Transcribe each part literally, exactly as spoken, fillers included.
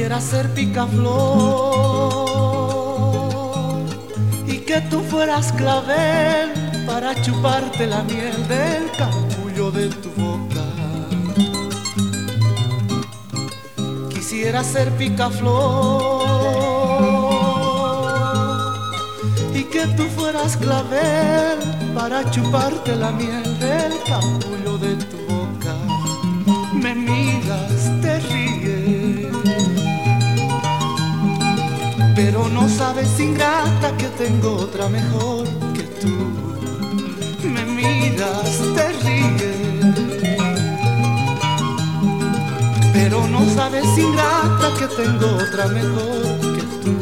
Quisiera ser picaflor y que tú fueras clavel para chuparte la miel del capullo de tu boca. Quisiera ser picaflor y que tú fueras clavel para chuparte la miel del capullo de tu boca. Me miras, te ríes, pero no sabes, ingrata, que tengo otra mejor que tú. Me miras, te ríes, pero no sabes, ingrata, que tengo otra mejor que tú.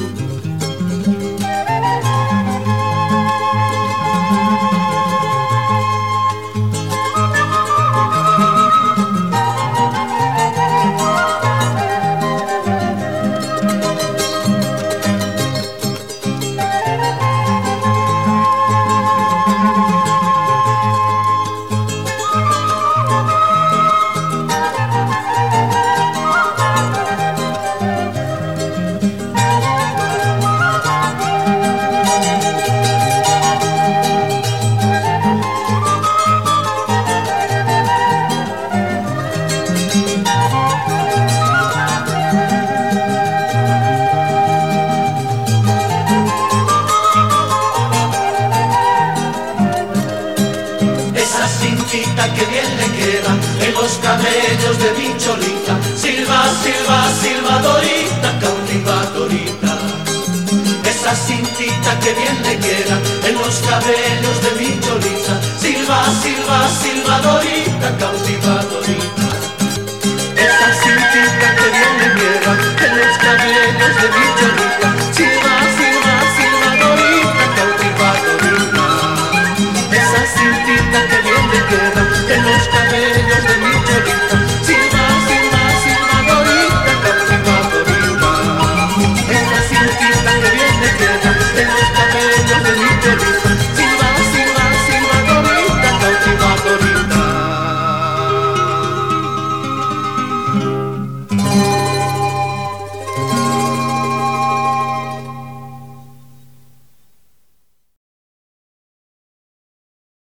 Que bien le queda en los cabellos de mi cholita, silba, silba, silbadorita, cautivadorita. Esa cintita que bien le queda en los cabellos de mi cholita, silba, silba, silbadorita, cautivadorita.